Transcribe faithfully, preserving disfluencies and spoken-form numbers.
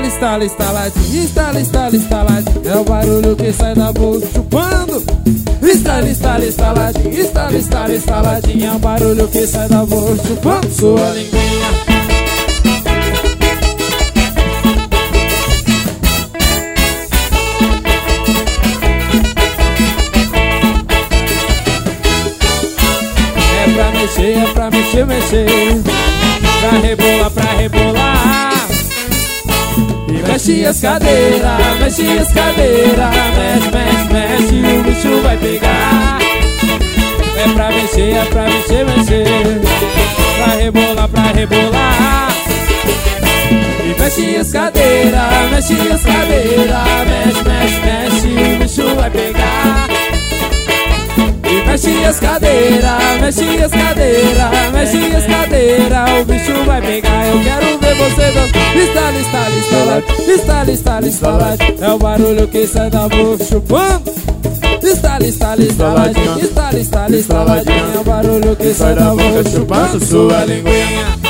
Estala, estala, estaladinho, estala, estala, estaladinho. É o barulho que sai da boca chupando. Estala, estala, estaladinho, estala, estala, estaladinho. É o barulho que sai da boca chupando sua linguinha. É pra mexer, é pra mexer, mexer. Pra rebolar, pra rebolar. E mexe as cadeiras, mexe as cadeiras. Mexe, mexe, mexe, o bicho vai pegar. É pra mexer, é pra mexer, mexer. Pra rebolar, pra rebolar. E mexe as cadeiras, mexe as cadeiras. Mexe, mexe, mexe, o bicho vai pegar. Mexe as cadeiras, mexe as cadeiras, mexe as cadeiras, o bicho vai pegar. Eu quero ver você dançar. Estala, estala, estala, estala, estala, estala. É o barulho que sai da boca chupando. Estala, estala, estala, estala, estala, estala. É o barulho que sai da boca chupando sua linguinha.